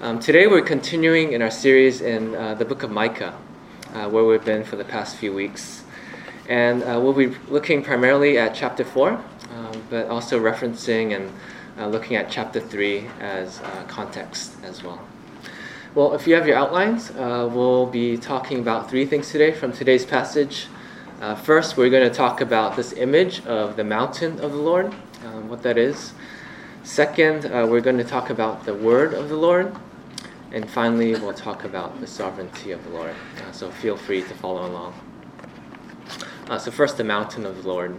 Today we're continuing in our series in the book of Micah, where we've been for the past few weeks. And we'll be looking primarily at chapter 4, but also referencing and looking at chapter 3 as context as well. Well, if you have your outlines, we'll be talking about three things today from today's passage. First, we're going to talk about this image of the mountain of the Lord, what that is. Second, we're going to talk about the word of the Lord. And finally, we'll talk about the sovereignty of the Lord. So feel free to follow along. So first, the mountain of the Lord.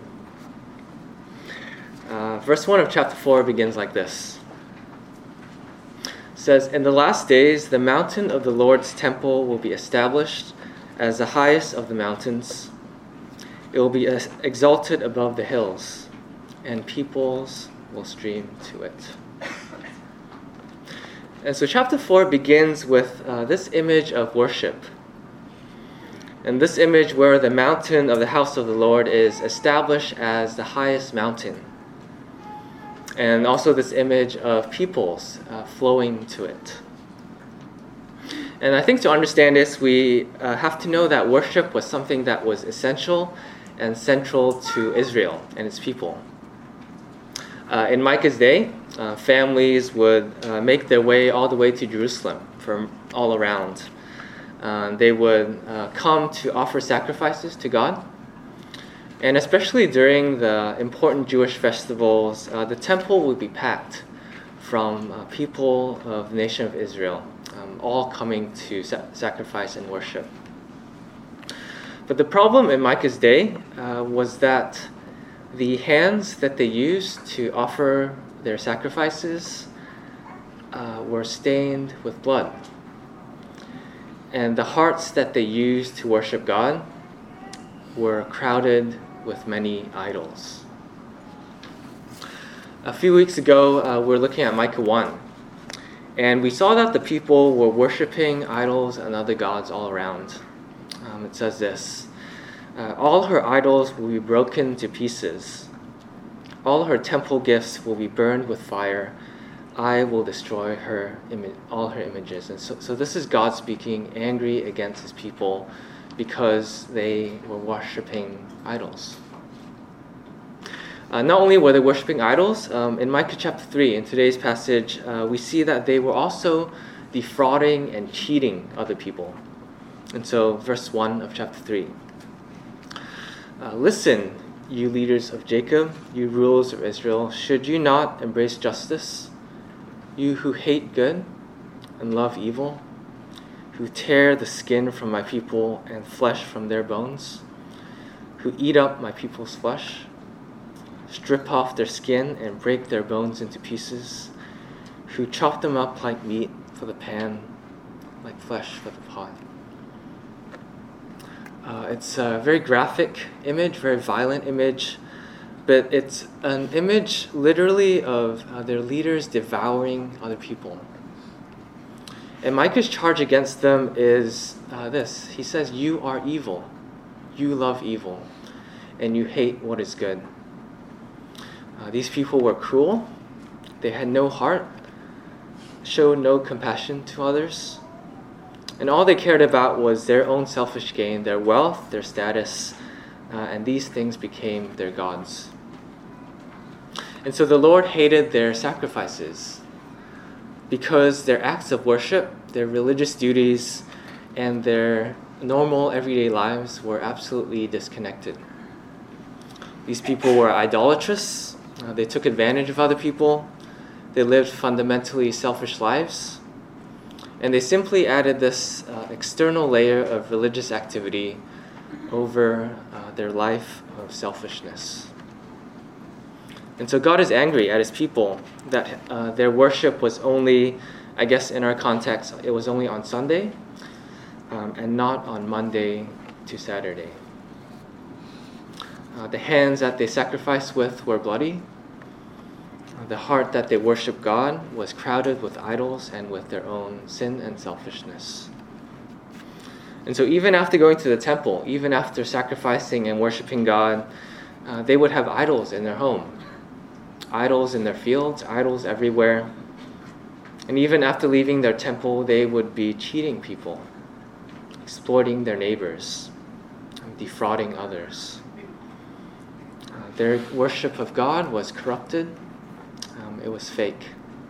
Verse 1 of chapter 4 begins like this. It says, "In the last days, the mountain of the Lord's temple will be established as the highest of the mountains. It will be exalted above the hills, and peoples will stream to it." And so chapter 4 begins with this image of worship. And this image where the mountain of the house of the Lord is established as the highest mountain. And also this image of peoples flowing to it. And I think to understand this, we have to know that worship was something that was essential and central to Israel and its people. In Micah's day, families would make their way all the way to Jerusalem from all around. They would come to offer sacrifices to God. And especially during the important Jewish festivals, the temple would be packed from people of the nation of Israel, all coming to sacrifice and worship. But the problem in Micah's day was that the hands that they used to offer their sacrifices were stained with blood. And the hearts that they used to worship God were crowded with many idols. A few weeks ago, we were looking at Micah 1. And we saw that the people were worshiping idols and other gods all around. It says this, "All her idols will be broken to pieces. All her temple gifts will be burned with fire. I will destroy all her images." And so this is God speaking, angry against his people because they were worshiping idols. Not only were they worshiping idols, in Micah chapter 3, in today's passage, we see that they were also defrauding and cheating other people. And so verse 1 of chapter 3. "Listen, you leaders of Jacob, you rulers of Israel, should you not embrace justice? You who hate good and love evil, who tear the skin from my people and flesh from their bones, who eat up my people's flesh, strip off their skin and break their bones into pieces, who chop them up like meat for the pan, like flesh for the pot." It's a very graphic image, very violent image, but it's an image literally of their leaders devouring other people. And Micah's charge against them is this. He says, "You are evil. You love evil, and you hate what is good." These people were cruel. They had no heart, showed no compassion to others. And all they cared about was their own selfish gain, their wealth, their status, and these things became their gods. And so the Lord hated their sacrifices because their acts of worship, their religious duties, and their normal everyday lives were absolutely disconnected. These people were idolatrous. They took advantage of other people. They lived fundamentally selfish lives. And they simply added this external layer of religious activity over their life of selfishness. And so God is angry at his people that their worship was only, I guess in our context, it was only on Sunday and not on Monday to Saturday. The hands that they sacrificed with were bloody. The heart that they worshiped God was crowded with idols and with their own sin and selfishness. And so even after going to the temple, even after sacrificing and worshiping God, they would have idols in their home. Idols in their fields, idols everywhere. And even after leaving their temple, they would be cheating people, exploiting their neighbors, and defrauding others. Their worship of God was corrupted. It was fake.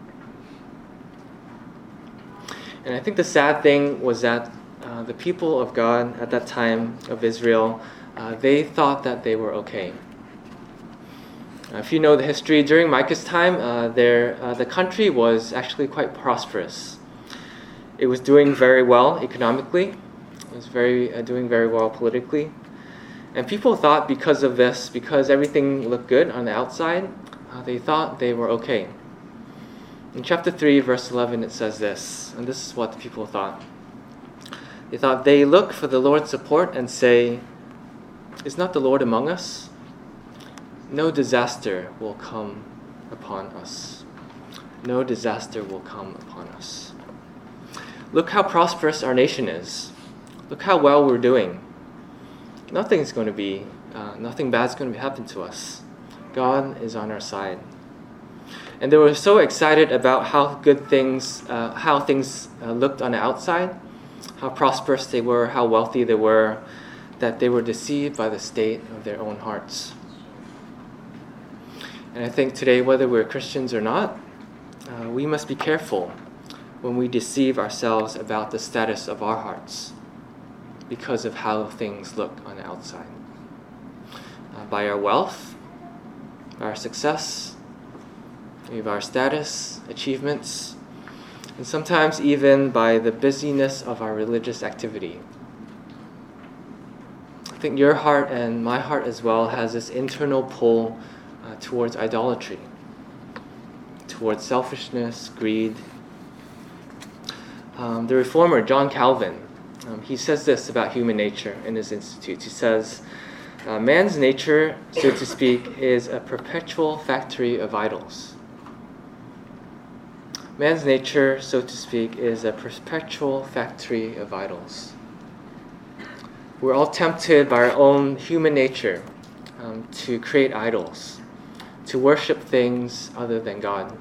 And I think the sad thing was that the people of God at that time of Israel, they thought that they were okay. If you know the history, during Micah's time, the country was actually quite prosperous. It was doing very well economically. It was doing very well politically. And people thought because of this, because everything looked good on the outside, they thought they were okay. In chapter 3, verse 11, it says this, and this is what the people thought. They thought, they look for the Lord's support and say, "Is not the Lord among us? No disaster will come upon us. No disaster will come upon us." Look how prosperous our nation is. Look how well we're doing. Nothing bad's going to happen to us. God is on our side. And they were so excited about how things looked on the outside, how prosperous they were, how wealthy they were, that they were deceived by the state of their own hearts. And I think today, whether we're Christians or not, we must be careful when we deceive ourselves about the status of our hearts because of how things look on the outside. By our wealth, by our success, maybe by our status, achievements, and sometimes even by the busyness of our religious activity. I think your heart and my heart as well has this internal pull towards idolatry, towards selfishness, greed. The reformer John Calvin, he says this about human nature in his Institutes. He says, man's nature, so to speak, is a perpetual factory of idols. Man's nature, so to speak, is a perpetual factory of idols. We're all tempted by our own human nature to create idols, to worship things other than God.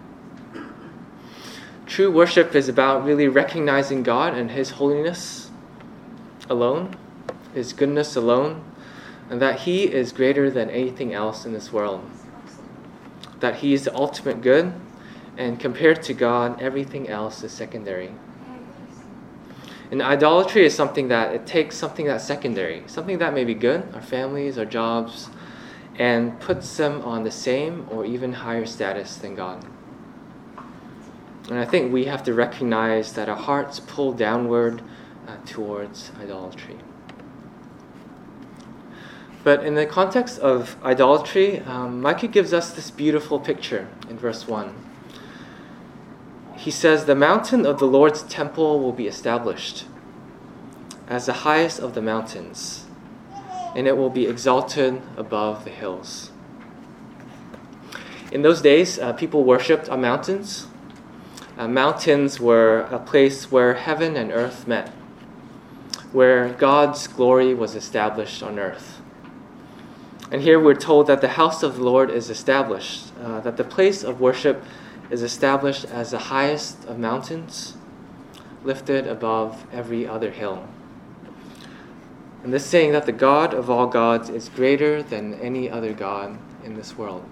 True worship is about really recognizing God and His holiness alone, His goodness alone, and that He is greater than anything else in this world. That He is the ultimate good, and compared to God, everything else is secondary. And idolatry is something that it takes something that's secondary, something that may be good, our families, our jobs, and puts them on the same or even higher status than God. And I think we have to recognize that our hearts pull downward towards idolatry. But in the context of idolatry, Micah gives us this beautiful picture in verse 1. He says, "The mountain of the Lord's temple will be established as the highest of the mountains, and it will be exalted above the hills." In those days, people worshipped on mountains. Mountains were a place where heaven and earth met, where God's glory was established on earth. And here we're told that the house of the Lord is established, that the place of worship is established as the highest of mountains, lifted above every other hill. And this saying that the God of all gods is greater than any other God in this world.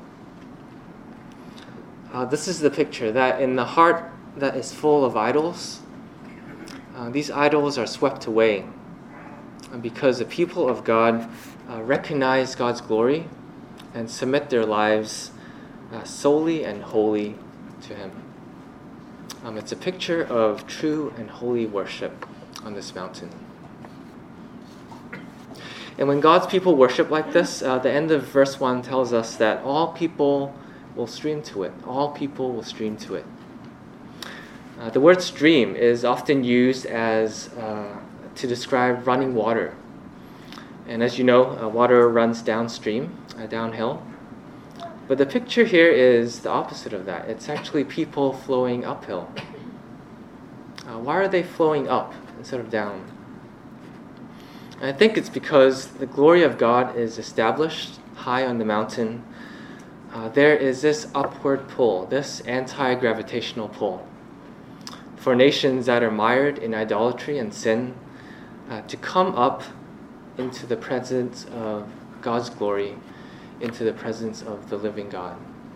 This is the picture, that in the heart that is full of idols, these idols are swept away because the people of God recognize God's glory and submit their lives solely and wholly to Him. It's a picture of true and holy worship on this mountain. And when God's people worship like this, the end of verse 1 tells us that all people will stream to it. All people will stream to it. The word stream is often used as to describe running water. And as you know, water runs downstream, downhill. But the picture here is the opposite of that. It's actually people flowing uphill. Why are they flowing up instead of down? And I think it's because the glory of God is established high on the mountain. There is this upward pull, this anti-gravitational pull. for nations that are mired in idolatry and sin to come up into the presence of God's glory, into the presence of the living God.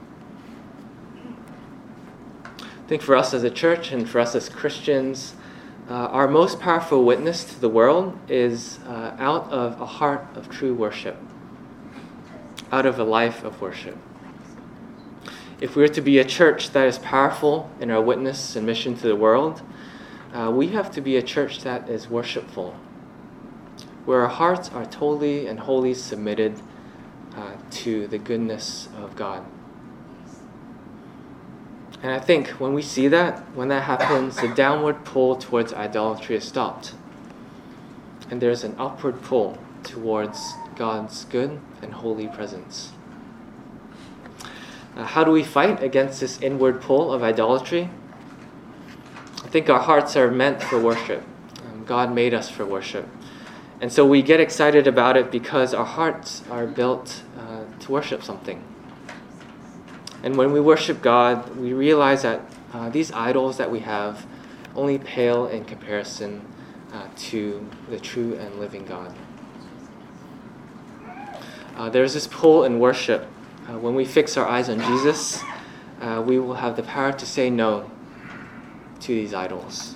I think for us as a church and for us as Christians, our most powerful witness to the world is out of a heart of true worship, out of a life of worship. If we are to be a church that is powerful in our witness and mission to the world, we have to be a church that is worshipful, where our hearts are totally and wholly submitted to the goodness of God. And I think when we see that, when that happens, the downward pull towards idolatry is stopped. And there's an upward pull towards God's good and holy presence. How do we fight against this inward pull of idolatry? I think our hearts are meant for worship. God made us for worship. And so we get excited about it because our hearts are built to worship something. And when we worship God, we realize that these idols that we have only pale in comparison to the true and living God. There's this pull in worship. When we fix our eyes on Jesus, we will have the power to say no to these idols.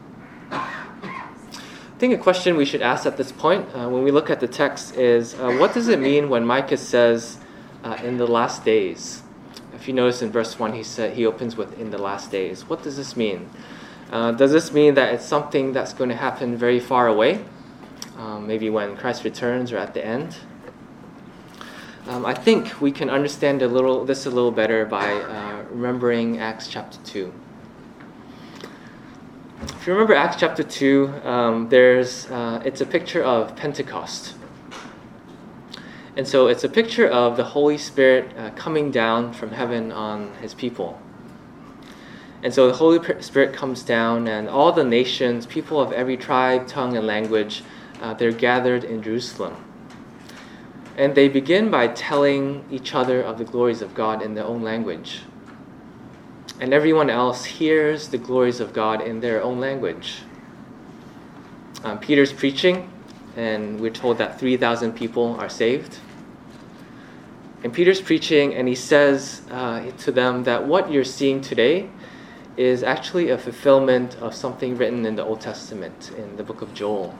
I think a question we should ask at this point, when we look at the text, is what does it mean when Micah says, in the last days? If you notice in verse 1, he opens with, in the last days. What does this mean? Does this mean that it's something that's going to happen very far away? Maybe when Christ returns or at the end? I think we can understand this a little better by remembering Acts chapter 2. If you remember Acts chapter 2, it's a picture of Pentecost. And so it's a picture of the Holy Spirit coming down from heaven on his people. And so the Holy Spirit comes down, and all the nations, people of every tribe, tongue, and language, they're gathered in Jerusalem. And they begin by telling each other of the glories of God in their own language. And everyone else hears the glories of God in their own language. Peter's preaching, and we're told that 3,000 people are saved. And Peter's preaching, and he says to them that what you're seeing today is actually a fulfillment of something written in the Old Testament, in the book of Joel.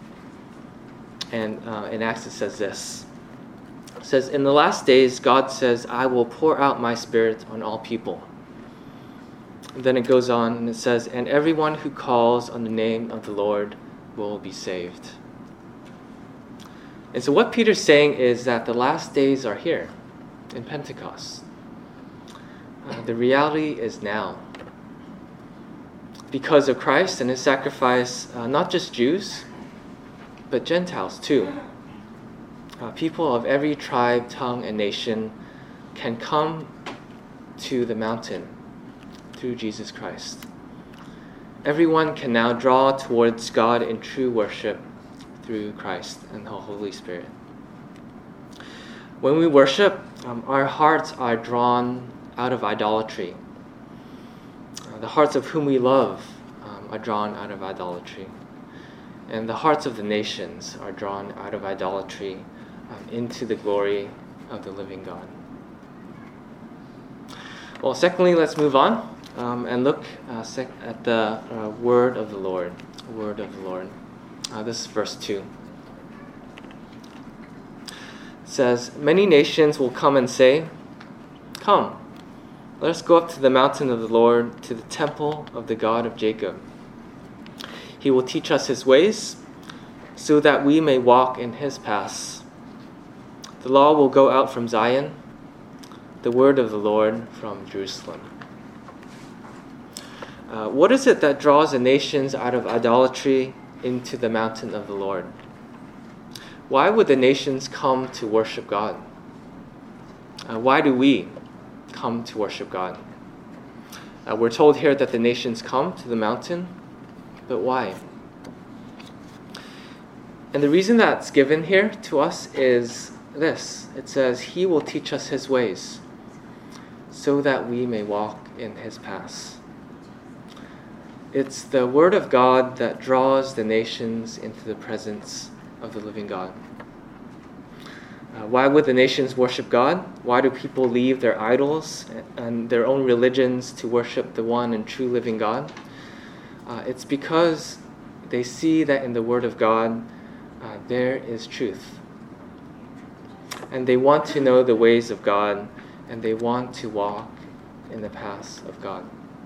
And in Acts it says this. It says, in the last days, God says, I will pour out my Spirit on all people. And then it goes on and it says, and everyone who calls on the name of the Lord will be saved. And so what Peter's saying is that the last days are here in Pentecost. The reality is now. Because of Christ and his sacrifice, not just Jews, but Gentiles too. People of every tribe, tongue, and nation can come to the mountain through Jesus Christ. Everyone can now draw towards God in true worship through Christ and the Holy Spirit. When we worship, our hearts are drawn out of idolatry. The hearts of whom we love are drawn out of idolatry. And the hearts of the nations are drawn out of idolatry into the glory of the living God. Well, secondly, let's move on and look at the word of the Lord. Word of the Lord. This is verse 2. It says, many nations will come and say, come, let us go up to the mountain of the Lord, to the temple of the God of Jacob. He will teach us his ways, so that we may walk in his paths. The law will go out from Zion, the word of the Lord from Jerusalem. What is it that draws the nations out of idolatry into the mountain of the Lord? Why would the nations come to worship God? Why do we come to worship God? We're told here that the nations come to the mountain, but why? And the reason that's given here to us is this. It says, he will teach us his ways, so that we may walk in his paths. It's the Word of God that draws the nations into the presence of the living God. Why would the nations worship God? Why do people leave their idols and their own religions to worship the one and true living God? It's because they see that in the Word of God there is truth. And they want to know the ways of God, and they want to walk in the paths of God.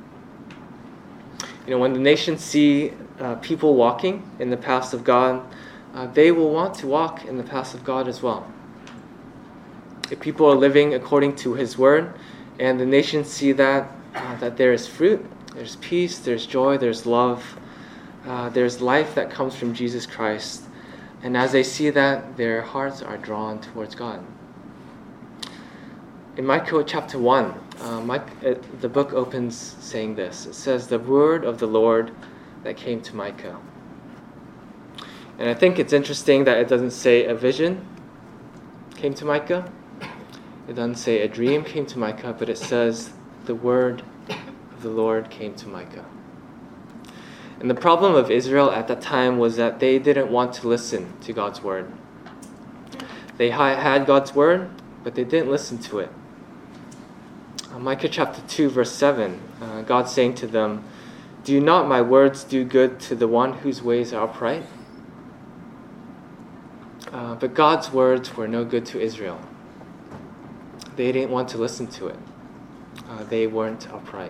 When the nations see people walking in the paths of God, they will want to walk in the paths of God as well. If people are living according to His Word, and the nations see that there is fruit, there's peace, there's joy, there's love, there's life that comes from Jesus Christ, and as they see that, their hearts are drawn towards God. In Micah chapter 1, the book opens saying this. It says, "The word of the Lord that came to Micah." And I think it's interesting that it doesn't say a vision came to Micah. It doesn't say a dream came to Micah, but it says the word of the Lord came to Micah. And the problem of Israel at that time was that they didn't want to listen to God's word. They had God's word, but they didn't listen to it. Micah chapter 2, verse 7, God's saying to them, "Do not my words do good to the one whose ways are upright?" But God's words were no good to Israel. They didn't want to listen to it. They weren't upright.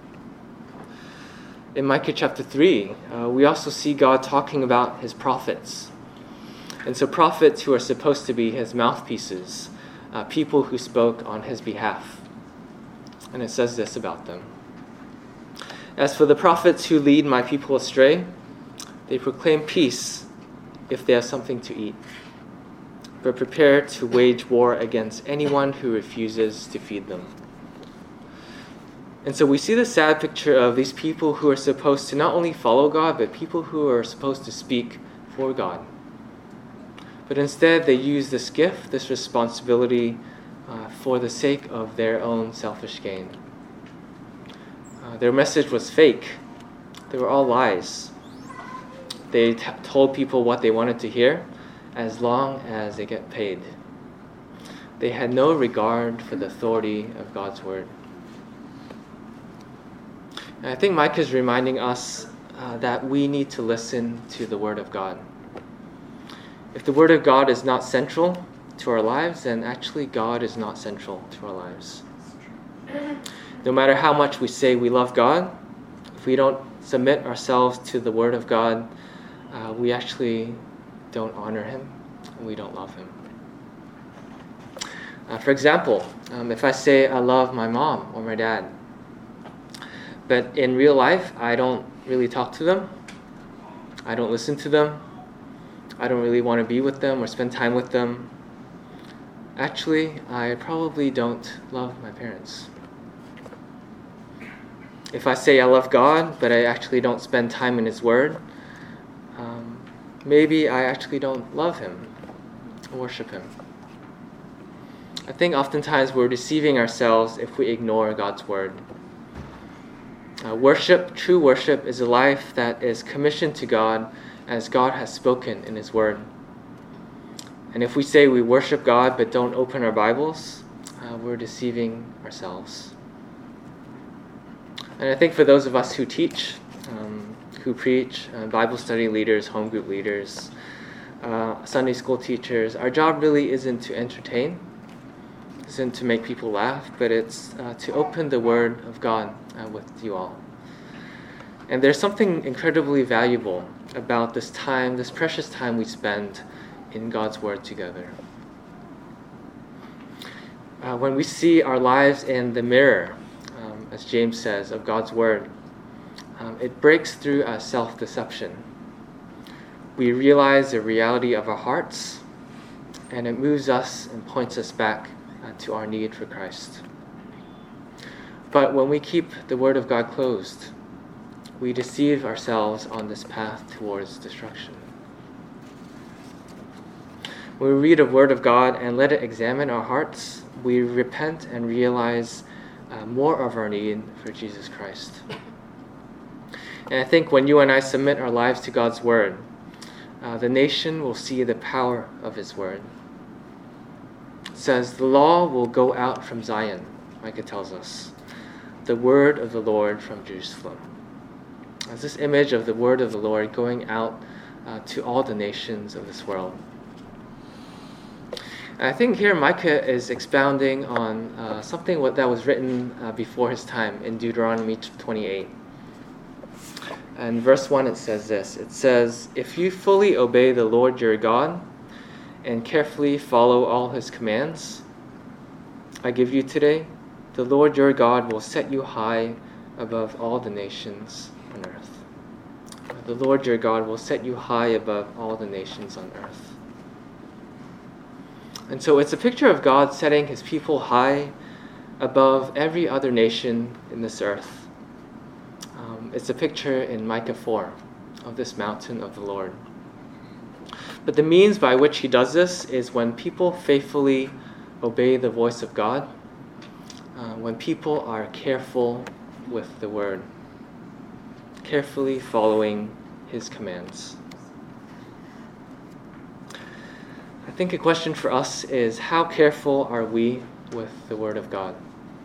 In Micah chapter 3, we also see God talking about His prophets. And so prophets who are supposed to be His mouthpieces, people who spoke on His behalf. And it says this about them. "As for the prophets who lead my people astray, they proclaim peace if they have something to eat, but prepare to wage war against anyone who refuses to feed them." And so we see the sad picture of these people who are supposed to not only follow God, but people who are supposed to speak for God. But instead they use this gift, this responsibility, for the sake of their own selfish gain. Their message was fake. They were all lies. They told people what they wanted to hear as long as they get paid. They had no regard for the authority of God's word. And I think Micah is reminding us that we need to listen to the word of God. If the word of God is not central to our lives, then actually God is not central to our lives. No matter how much we say we love God, if we don't submit ourselves to the word of God, we actually don't honor Him and we don't love Him. For example, if I say I love my mom or my dad, but in real life I don't really talk to them, I don't listen to them, I don't really want to be with them or spend time with them, actually, I probably don't love my parents. If I say I love God, but I actually don't spend time in His Word, maybe I actually don't love Him or worship Him. I think oftentimes we're deceiving ourselves if we ignore God's Word. True worship, is a life that is commissioned to God as God has spoken in His Word. And if we say we worship God but don't open our Bibles, we're deceiving ourselves. And I think for those of us who teach, who preach, Bible study leaders, home group leaders, Sunday school teachers, our job really isn't to entertain, isn't to make people laugh, but it's to open the Word of God with you all. And there's something incredibly valuable about this time, this precious time we spend in God's Word together. When we see our lives in the mirror, as James says, of God's Word, it breaks through a self-deception. We realize the reality of our hearts, and it moves us and points us back to our need for Christ. But when we keep the Word of God closed, we deceive ourselves on this path towards destruction. When we read a Word of God and let it examine our hearts, we repent and realize more of our need for Jesus Christ. And I think when you and I submit our lives to God's word, the nation will see the power of his word. It says, the law will go out from Zion, Micah tells us. The word of the Lord from Jerusalem. As this image of the word of the Lord going out to all the nations of this world. And I think here Micah is expounding on something that was written before his time in Deuteronomy 28. And verse 1 it says this. It says, if you fully obey the Lord your God and carefully follow all his commands I give you today, the Lord your God will set you high above all the nations on earth. The Lord your God will set you high above all the nations on earth. And so it's a picture of God setting his people high above every other nation in this earth. It's a picture in Micah 4 of this mountain of the Lord. But the means by which he does this is when people faithfully obey the voice of God, when people are careful with the word, carefully following his commands. I think a question for us is, how careful are we with the word of God?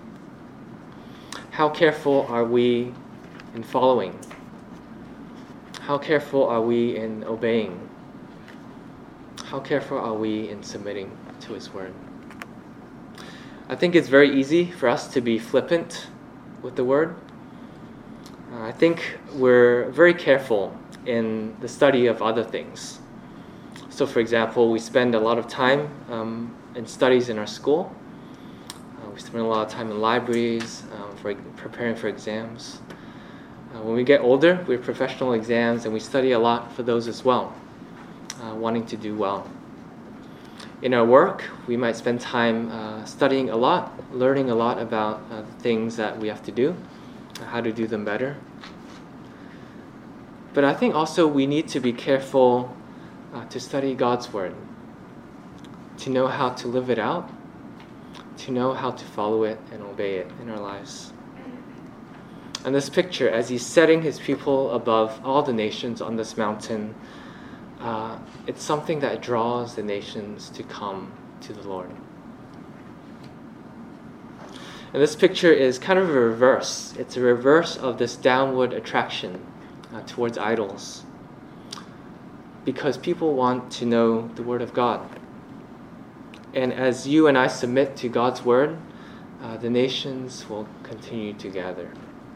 How careful are we in following? How careful are we in obeying? How careful are we in submitting to his word? I think it's very easy for us to be flippant with the word. I think we're very careful in the study of other things. So for example, we spend a lot of time in studies in our school. We spend a lot of time in libraries for preparing for exams. When we get older, we have professional exams and we study a lot for those as well, wanting to do well. In our work, we might spend time studying a lot, learning a lot about the things that we have to do, how to do them better. But I think also we need to be careful to study God's word, to know how to live it out, to know how to follow it and obey it in our lives. And this picture, as he's setting his people above all the nations on this mountain, it's something that draws the nations to come to the Lord. And this picture is kind of a reverse. It's a reverse of this downward attraction towards idols. Because people want to know the Word of God. And as you and I submit to God's Word, the nations will continue to gather.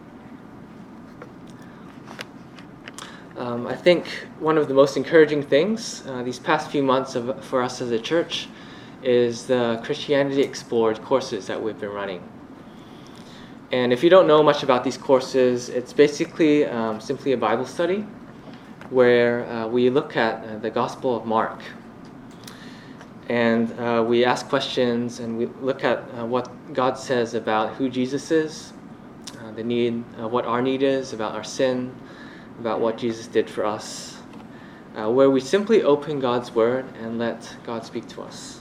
I think one of the most encouraging things these past few months for us as a church is the Christianity Explored courses that we've been running. And if you don't know much about these courses, it's basically simply a Bible study where we look at the Gospel of Mark. And we ask questions and we look at what God says about who Jesus is, the need, what our need is, about our sin, about what Jesus did for us, where we simply open God's Word and let God speak to us.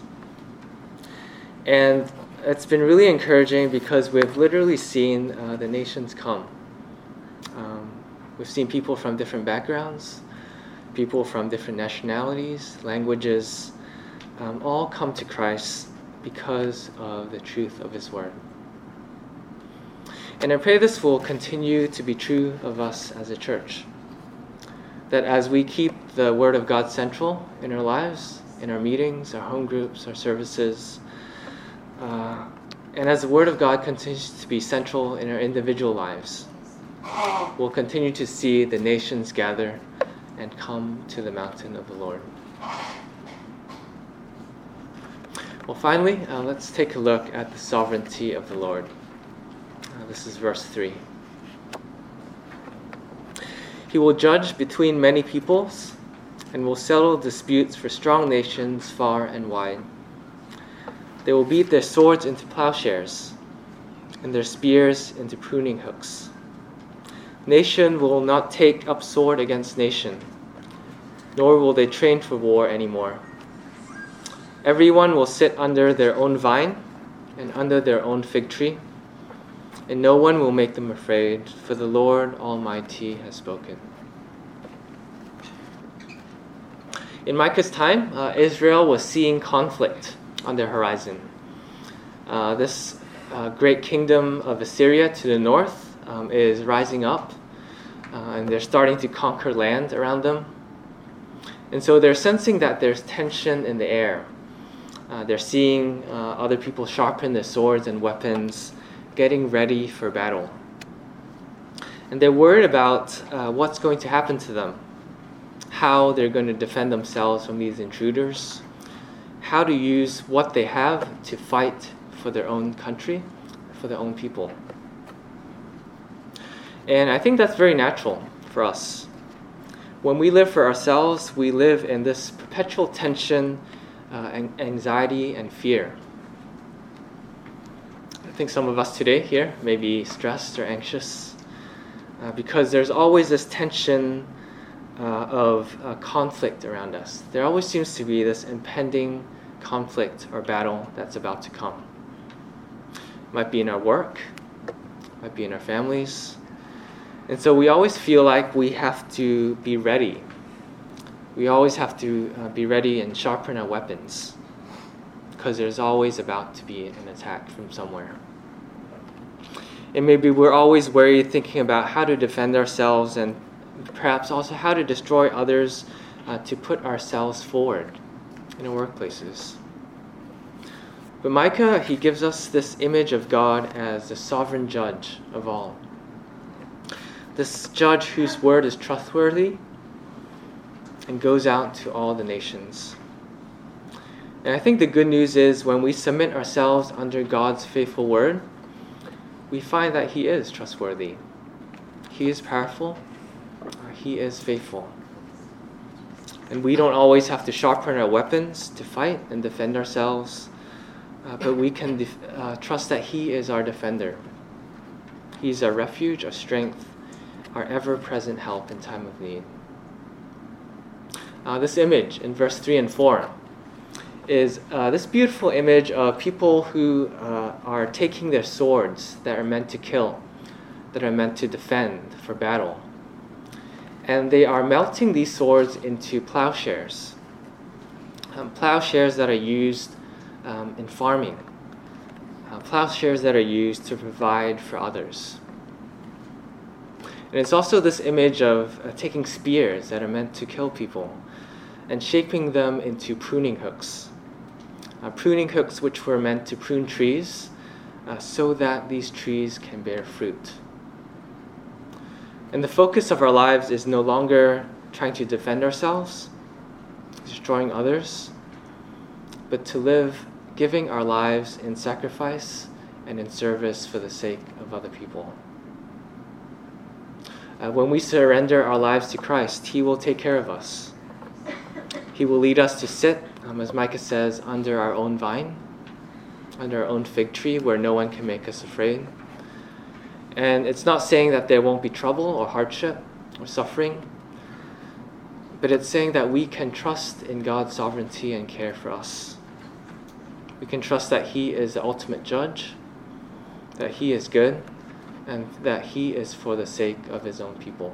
And it's been really encouraging because we've literally seen the nations come. We've seen people from different backgrounds, people from different nationalities, languages, all come to Christ because of the truth of His Word. And I pray this will continue to be true of us as a church. That as we keep the Word of God central in our lives, in our meetings, our home groups, our services, and as the Word of God continues to be central in our individual lives, we'll continue to see the nations gather and come to the mountain of the Lord. Well, finally, let's take a look at the sovereignty of the Lord. This is verse 3. He will judge between many peoples and will settle disputes for strong nations far and wide. They will beat their swords into plowshares and their spears into pruning hooks. Nation will not take up sword against nation, nor will they train for war anymore. Everyone will sit under their own vine and under their own fig tree. and no one will make them afraid, for the Lord Almighty has spoken. In Micah's time, Israel was seeing conflict on their horizon. This great kingdom of Assyria to the north is rising up, and they're starting to conquer land around them. And so they're sensing that there's tension in the air. They're seeing other people sharpen their swords and weapons, getting ready for battle. And they're worried about what's going to happen to them, how they're going to defend themselves from these intruders, how to use what they have to fight for their own country, for their own people. And I think that's very natural for us. When we live for ourselves, we live in this perpetual tension, anxiety, and fear. I think some of us today here may be stressed or anxious because there's always this tension of conflict around us. There always seems to be this impending conflict or battle that's about to come. It might be in our work, it might be in our families. And so we always feel like we have to be ready. We always have to be ready and sharpen our weapons because there's always about to be an attack from somewhere. And maybe we're always worried, thinking about how to defend ourselves and perhaps also how to destroy others to put ourselves forward in our workplaces. But Micah, he gives us this image of God as the sovereign judge of all. This judge whose word is trustworthy and goes out to all the nations. And I think the good news is when we submit ourselves under God's faithful word, we find that He is trustworthy. He is powerful. He is faithful. And we don't always have to sharpen our weapons to fight and defend ourselves, but we can trust that He is our defender. He's our refuge, our strength, our ever-present help in time of need. This image in verse 3 and 4 is this beautiful image of people who are taking their swords that are meant to kill, that are meant to defend for battle. And they are melting these swords into plowshares. Plowshares that are used in farming. Plowshares that are used to provide for others. And it's also this image of taking spears that are meant to kill people and shaping them into pruning hooks. Pruning hooks which were meant to prune trees so that these trees can bear fruit. And the focus of our lives is no longer trying to defend ourselves, destroying others, but to live giving our lives in sacrifice and in service for the sake of other people. When we surrender our lives to Christ, He will take care of us. He will lead us to sit, as Micah says, under our own vine, under our own fig tree where no one can make us afraid. And it's not saying that there won't be trouble or hardship or suffering, but it's saying that we can trust in God's sovereignty and care for us. We can trust that He is the ultimate judge, that He is good, and that He is for the sake of His own people.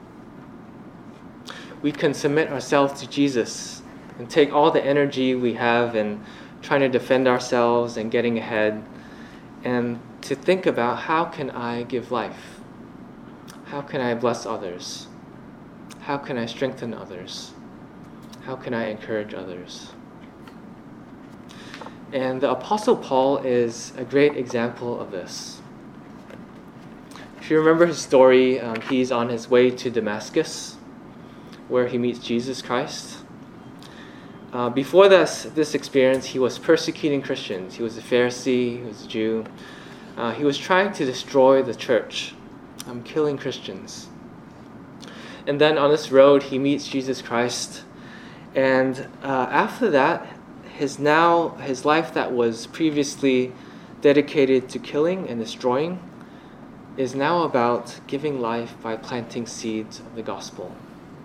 We can submit ourselves to Jesus and take all the energy we have in trying to defend ourselves and getting ahead, and to think about how can I give life? How can I bless others? How can I strengthen others? How can I encourage others? And the Apostle Paul is a great example of this. If you remember his story, he's on his way to Damascus, where he meets Jesus Christ. Before this experience, he was persecuting Christians. He was a Pharisee, he was a Jew. He was trying to destroy the church, killing Christians. And then on this road, he meets Jesus Christ. And after that, his life that was previously dedicated to killing and destroying is now about giving life by planting seeds of the gospel.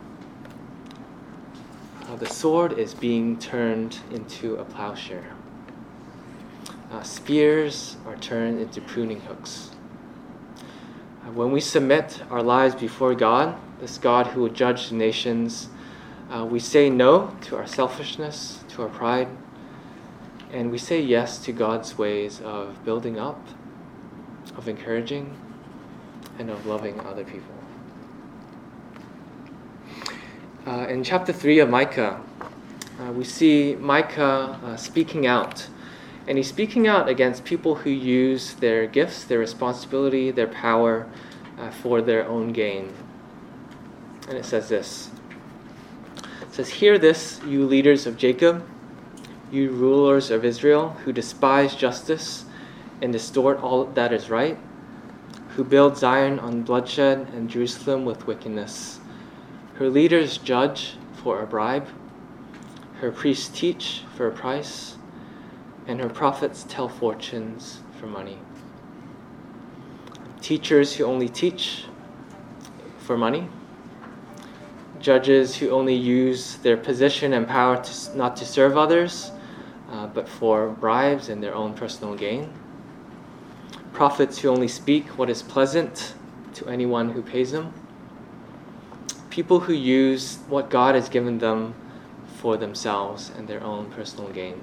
The sword is being turned into a plowshare. Spears are turned into pruning hooks. When we submit our lives before God, this God who will judge the nations, we say no to our selfishness, to our pride, and we say yes to God's ways of building up, of encouraging, and of loving other people. In chapter 3 of Micah, we see Micah speaking out. And he's speaking out against people who use their gifts, their responsibility, their power for their own gain. And it says this. It says, "Hear this, you leaders of Jacob, you rulers of Israel, who despise justice and distort all that is right, who build Zion on bloodshed and Jerusalem with wickedness. Her leaders judge for a bribe, her priests teach for a price, and her prophets tell fortunes for money. Teachers who only teach for money, judges who only use their position and power not to serve others, but for bribes and their own personal gain. Prophets who only speak what is pleasant to anyone who pays them. People who use what God has given them for themselves and their own personal gain."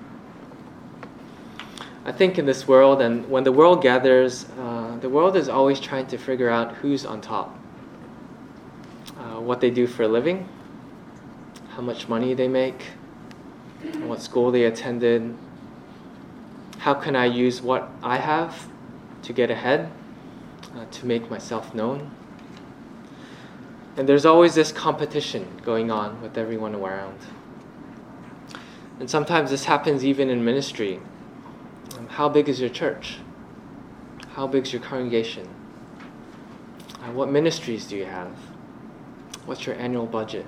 I think in this world, and when the world gathers, the world is always trying to figure out who's on top, what they do for a living, how much money they make, what school they attended. How can I use what I have to get ahead, to make myself known? And there's always this competition going on with everyone around. And sometimes this happens even in ministry. How big is your church? How big is your congregation? What ministries do you have? What's your annual budget?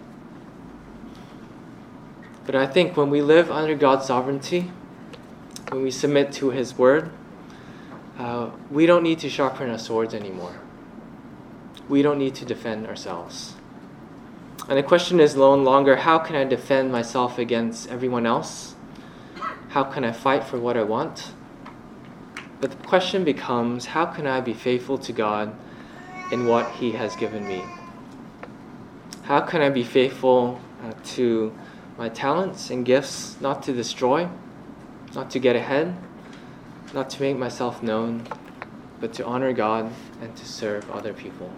But I think when we live under God's sovereignty, when we submit to His word, we don't need to sharpen our swords anymore. We don't need to defend ourselves. And the question is no longer, how can I defend myself against everyone else? How can I fight for what I want? But the question becomes, how can I be faithful to God in what He has given me? How can I be faithful to my talents and gifts, not to destroy, not to get ahead, not to make myself known, but to honor God and to serve other people?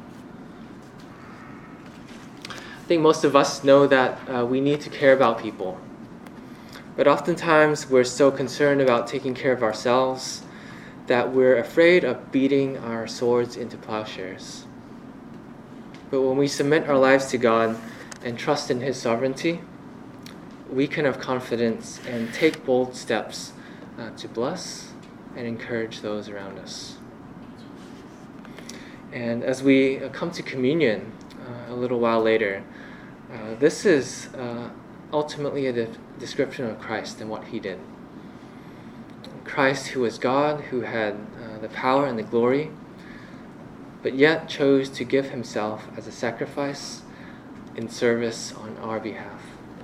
I think most of us know that we need to care about people. But oftentimes we're so concerned about taking care of ourselves that we're afraid of beating our swords into plowshares. But when we submit our lives to God and trust in His sovereignty, we can have confidence and take bold steps to bless and encourage those around us. And as we come to communion a little while later, this is ultimately a description of Christ and what He did. Christ, who was God, who had the power and the glory, but yet chose to give Himself as a sacrifice in service on our behalf.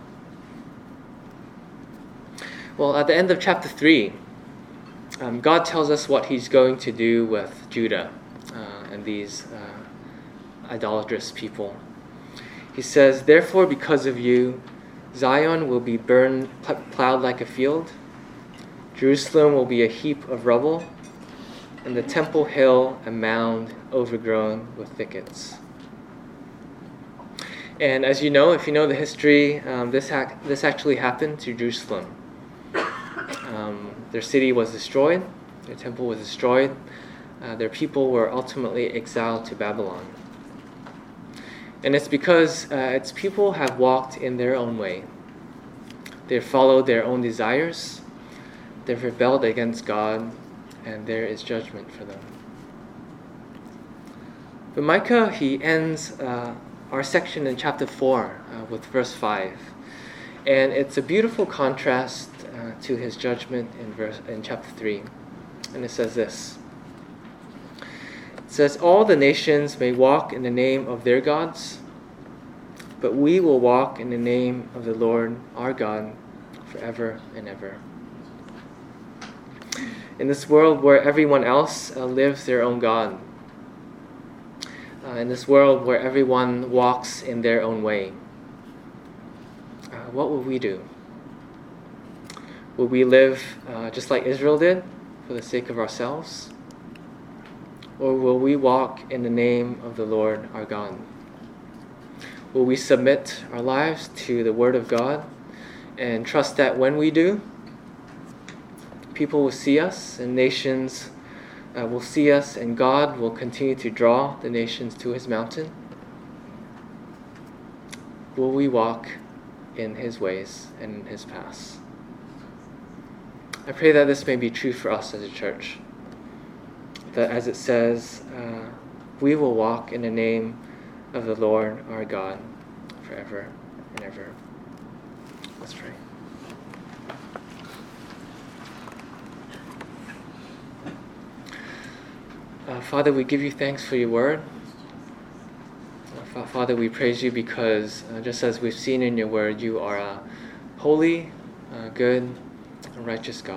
Well, at the end of chapter 3, God tells us what He's going to do with Judah and these idolatrous people. He says, "Therefore, because of you, Zion will be burned, plowed like a field. Jerusalem will be a heap of rubble, and the Temple Hill a mound overgrown with thickets." And as you know, if you know the history, this actually happened to Jerusalem. Their city was destroyed, their temple was destroyed, their people were ultimately exiled to Babylon. And it's because its people have walked in their own way. They've followed their own desires, they've rebelled against God, and there is judgment for them. But Micah, he ends our section in chapter 4 with verse 5. And it's a beautiful contrast to his judgment in chapter 3. And it says this. It says, "All the nations may walk in the name of their gods, but we will walk in the name of the Lord our God forever and ever." In this world where everyone else lives their own God, in this world where everyone walks in their own way, what will we do? Will we live just like Israel did, for the sake of ourselves? Or will we walk in the name of the Lord our God? Will we submit our lives to the Word of God and trust that when we do, people will see us and nations will see us, and God will continue to draw the nations to His mountain? Will we walk in His ways and in His paths? I pray that this may be true for us as a church. That as it says, we will walk in the name of the Lord our God forever and ever. Let's pray. Father, we give you thanks for your word. Father, we praise you because just as we've seen in your word, you are a holy, good, and righteous God.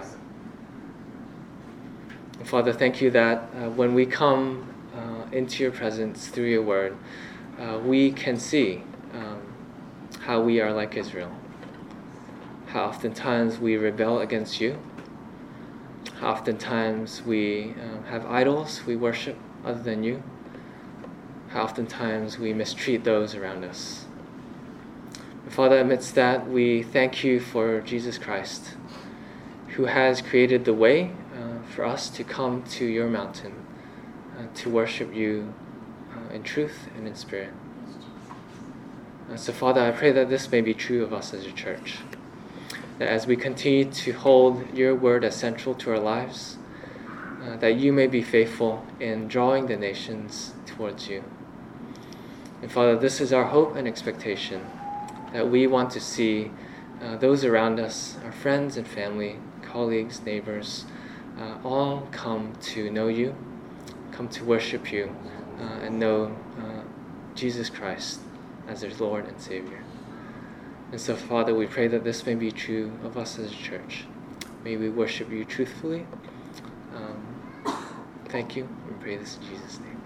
And Father, thank you that when we come into your presence through your word, we can see how we are like Israel. How oftentimes we rebel against you. How oftentimes we have idols we worship other than you. How oftentimes we mistreat those around us. And Father, amidst that, we thank you for Jesus Christ, who has created the way for us to come to your mountain, to worship you in truth and in spirit. So Father, I pray that this may be true of us as a church. That as we continue to hold your word as central to our lives, that you may be faithful in drawing the nations towards you. And Father, this is our hope and expectation, that we want to see those around us, our friends and family, colleagues, neighbors, all come to know you, come to worship you, and know Jesus Christ as their Lord and Savior. And so, Father, we pray that this may be true of us as a church. May we worship you truthfully. Thank you, and we pray this in Jesus' name.